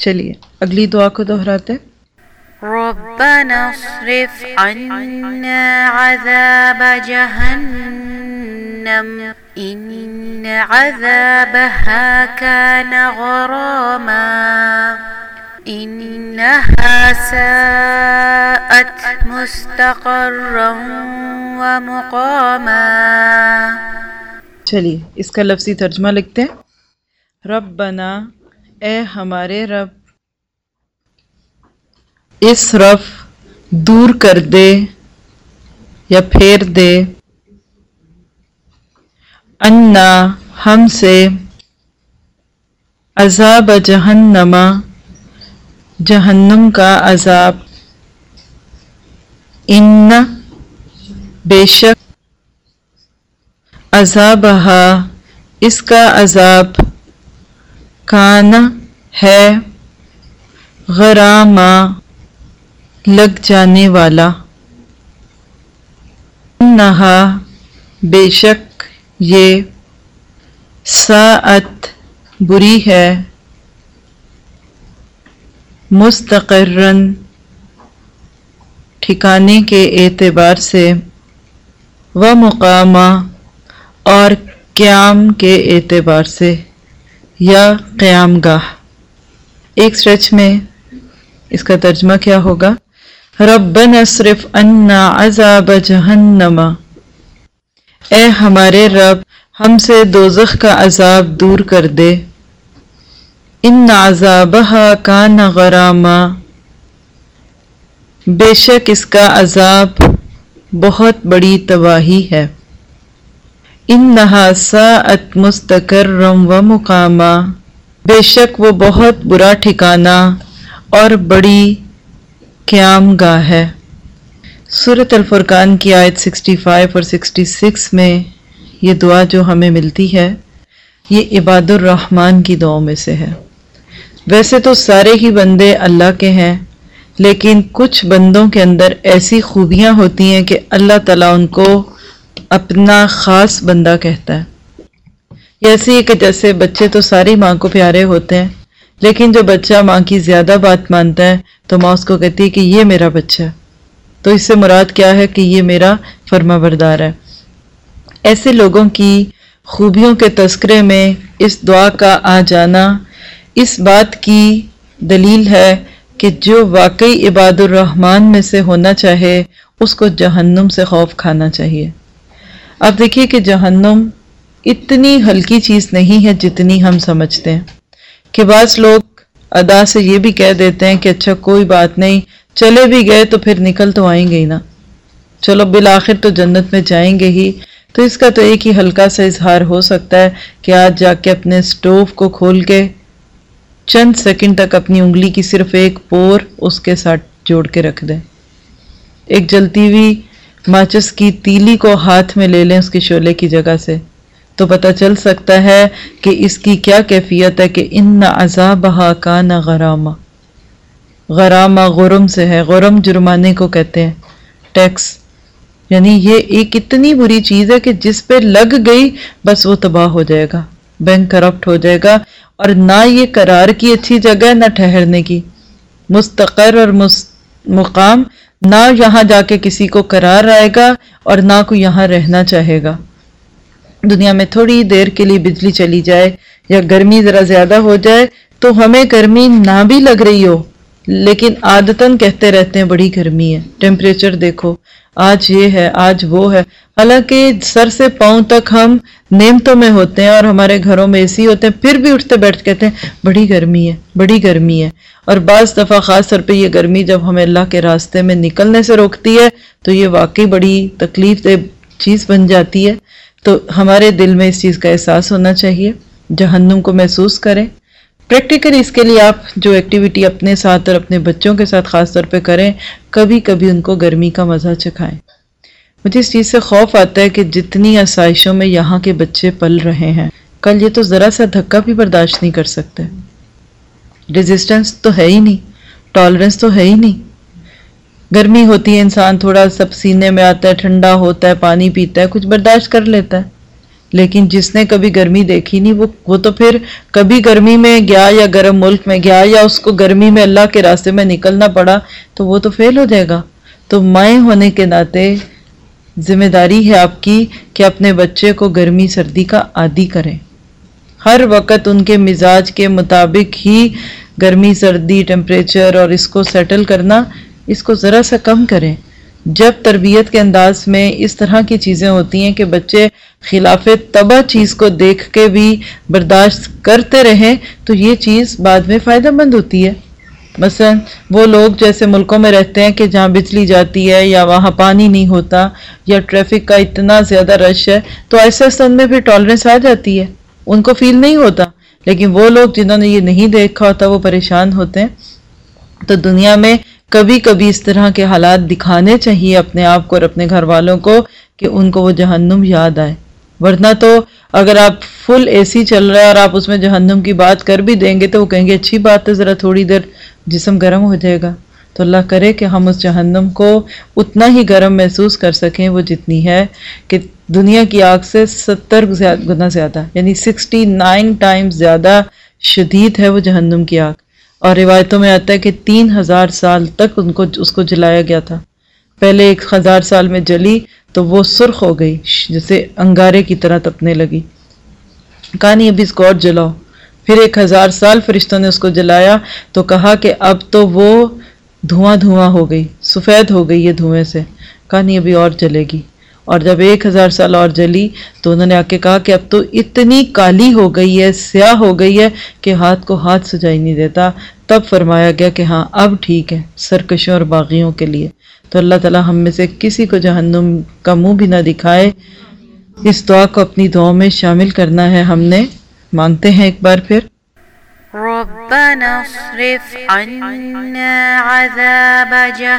چلیے اگلی دعا کو دہراتے. ربنا اصرف عنا عذاب جہنم ان عذابها كان غراما انها ساءت مستقرا ومقاما. چلیے اس کا لفظی ترجمہ لکھتے ہیں. ربنا اے ہمارے رب، اسرف دور کر دے یا پھیر دے، انا ہم سے، عذاب جہنم جہنم کا عذاب، ان بے شک، عذابہا اس کا عذاب، کان ہے، غراما لگ جانے والا، انہا بے شک یہ، ساعت بری ہے، مستقرن ٹھکانے کے اعتبار سے، و مقامہ اور قیام کے اعتبار سے یا قیام گاہ. ایک سٹریچ میں اس کا ترجمہ کیا ہوگا؟ ربنا اصرف عنا عذاب جہنم، اے ہمارے رب ہم سے دوزخ کا عذاب دور کر دے، ان عذابہا کان غراما بے شک اس کا عذاب بہت بڑی تباہی ہے، انہا ساءت مستقرا و مقاما بے شک وہ بہت برا ٹھکانہ اور بڑی قیام گاہ ہے. سورۃ الفرقان کی آیت 65 اور 66 میں یہ دعا جو ہمیں ملتی ہے یہ عباد الرحمن کی دعاؤں میں سے ہے. ویسے تو سارے ہی بندے اللہ کے ہیں، لیکن کچھ بندوں کے اندر ایسی خوبیاں ہوتی ہیں کہ اللہ تعالیٰ ان کو اپنا خاص بندہ کہتا ہے. یہ ایسی ہے کہ جیسے بچے تو ساری ماں کو پیارے ہوتے ہیں، لیکن جو بچہ ماں کی زیادہ بات مانتا ہے تو ماں اس کو کہتی ہے کہ یہ میرا بچہ ہے، تو اس سے مراد کیا ہے کہ یہ میرا فرما بردار ہے. ایسے لوگوں کی خوبیوں کے تذکرے میں اس دعا کا آ جانا اس بات کی دلیل ہے کہ جو واقعی عباد الرحمن میں سے ہونا چاہے اس کو جہنم سے خوف کھانا چاہیے. اب دیکھیے کہ جہنم اتنی ہلکی چیز نہیں ہے جتنی ہم سمجھتے ہیں، کہ بعض لوگ ادا سے یہ بھی کہہ دیتے ہیں کہ اچھا کوئی بات نہیں، چلے بھی گئے تو پھر نکل تو آئیں گے ہی نا، چلو بالآخر تو جنت میں جائیں گے ہی. تو اس کا تو ایک ہی ہلکا سا اظہار ہو سکتا ہے کہ آج جا کے اپنے سٹوو کو کھول کے چند سیکنڈ تک اپنی انگلی کی صرف ایک پور اس کے ساتھ جوڑ کے رکھ دیں، ایک جلتی ہوئی ماچس کی تیلی کو ہاتھ میں لے لیں اس کی شعلے کی جگہ سے، تو پتہ چل سکتا ہے کہ اس کی کیا کیفیت ہے. کہ ان عذابہا کان غراما، غرامہ غرم سے ہے، غرم جرمانے کو کہتے ہیں، ٹیکس. یعنی یہ ایک اتنی بری چیز ہے کہ جس پہ لگ گئی بس وہ تباہ ہو جائے گا، بینک کرپٹ ہو جائے گا، اور نہ یہ قرار کی اچھی جگہ ہے نہ ٹھہرنے کی. مستقر اور مقام، نہ یہاں جا کے کسی کو قرار آئے گا اور نہ کوئی یہاں رہنا چاہے گا. دنیا میں تھوڑی دیر کے لیے بجلی چلی جائے یا گرمی ذرا زیادہ ہو جائے تو ہمیں گرمی نہ بھی لگ رہی ہو، لیکن عادتاً کہتے رہتے ہیں بڑی گرمی ہے، ٹیمپریچر دیکھو، آج یہ ہے آج وہ ہے، حالانکہ سر سے پاؤں تک ہم نعمتوں میں ہوتے ہیں اور ہمارے گھروں میں اے سی ہوتے ہیں، پھر بھی اٹھتے بیٹھ کہتے ہیں بڑی گرمی ہے بڑی گرمی ہے. اور بعض دفعہ خاص طور پہ یہ گرمی جب ہمیں اللہ کے راستے میں نکلنے سے روکتی ہے تو یہ واقعی بڑی تکلیف دہ چیز بن جاتی ہے. تو ہمارے دل میں اس چیز کا احساس ہونا چاہیے، جہنم کو محسوس کریں. پریکٹیکلی اس کے لیے آپ جو ایکٹیویٹی اپنے ساتھ اور اپنے بچوں کے ساتھ خاص طور پہ کریں، کبھی کبھی ان کو گرمی کا مزہ چکھائیں. مجھے اس چیز سے خوف آتا ہے کہ جتنی آسائشوں میں یہاں کے بچے پل رہے ہیں، کل یہ تو ذرا سا دھکا بھی برداشت نہیں کر سکتے. ریزسٹنس تو ہے ہی نہیں، ٹالرنس تو ہے ہی نہیں. گرمی ہوتی ہے، انسان تھوڑا سب سینے میں آتا ہے، ٹھنڈا ہوتا ہے، پانی پیتا ہے، کچھ برداشت کر لیتا ہے. لیکن جس نے کبھی گرمی دیکھی نہیں وہ تو پھر کبھی گرمی میں گیا یا گرم ملک میں گیا یا اس کو گرمی میں اللہ کے راستے میں نکلنا پڑا تو وہ تو فیل ہو جائے گا۔ تو مائیں ہونے کے ناطے ذمہ داری ہے آپ کی کہ اپنے بچے کو گرمی سردی کا عادی کریں، ہر وقت ان کے مزاج کے مطابق ہی گرمی سردی ٹیمپریچر اور اس کو سیٹل کرنا، اس کو ذرا سا کم کریں۔ جب تربیت کے انداز میں اس طرح کی چیزیں ہوتی ہیں کہ بچے خلاف طبع چیز کو دیکھ کے بھی برداشت کرتے رہیں تو یہ چیز بعد میں فائدہ مند ہوتی ہے۔ مثلا وہ لوگ جیسے ملکوں میں رہتے ہیں کہ جہاں بجلی جاتی ہے یا وہاں پانی نہیں ہوتا یا ٹریفک کا اتنا زیادہ رش ہے تو ایسے ان میں پھر ٹالرنس آ جاتی ہے، ان کو فیل نہیں ہوتا، لیکن وہ لوگ جنہوں نے یہ نہیں دیکھا ہوتا وہ پریشان ہوتے ہیں۔ تو دنیا میں کبھی کبھی اس طرح کے حالات دکھانے چاہیے اپنے آپ کو اور اپنے گھر والوں کو کہ ان کو وہ جہنم یاد آئے، ورنہ تو اگر آپ فل اے سی چل رہا ہے اور آپ اس میں جہنم کی بات کر بھی دیں گے تو وہ کہیں گے اچھی بات ہے، ذرا تھوڑی دیر جسم گرم ہو جائے گا۔ تو اللہ کرے کہ ہم اس جہنم کو اتنا ہی گرم محسوس کر سکیں وہ جتنی ہے کہ دنیا کی آگ سے 70 گنا زیادہ، یعنی 69 ٹائمز زیادہ شدید ہے وہ جہنم کی آگ۔ اور روایتوں میں آتا ہے کہ 3000 سال تک اس کو جلایا گیا تھا، پہلے 1000 سال میں جلی تو وہ سرخ ہو گئی، جیسے انگارے کی طرح تپنے لگی، کہا نہیں ابھی اس کو اور جلاؤ۔ پھر 1000 سال فرشتوں نے اس کو جلایا تو کہا کہ اب تو وہ دھواں ہو گئی، سفید ہو گئی یہ دھوئیں سے، کہا نہیں ابھی اور جلے گی۔ اور جب 1000 سال اور جلی تو انہوں نے آ کے کہا کہ اب تو اتنی کالی ہو گئی ہے، سیاہ ہو گئی ہے کہ ہاتھ کو ہاتھ سجائی نہیں دیتا۔ تب فرمایا گیا کہ ہاں اب ٹھیک ہے سرکشوں اور باغیوں کے لیے۔ تو اللہ تعالیٰ ہم میں سے کسی کو جہنم کا منہ بھی نہ دکھائے۔ اس دعا کو اپنی دعاؤں میں شامل کرنا ہے ہم نے، مانگتے ہیں ایک بار پھر۔ ربنا اصرف عنا عذاب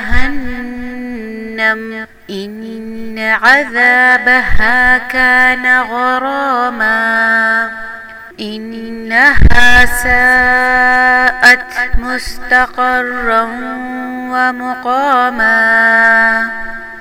جهنم إن عذابها كان غراما إنها ساءت مستقرا ومقاما